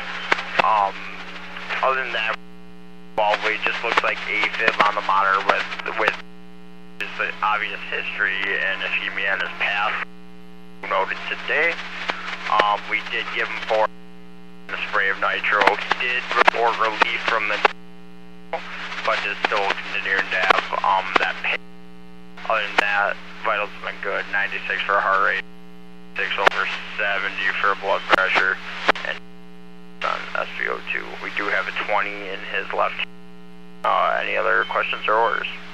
Other than that, probably just looks like AFib on the monitor with just the obvious history and ischemia in his past. Noted today. We did give him 4 a spray of nitro. He did report relief from the but is still continuing to have that pain. Other than that, vitals have been good. 96 for heart rate, 6 over 70 for blood pressure, and on SpO2. We do have a 20 in his left. Any other questions or orders?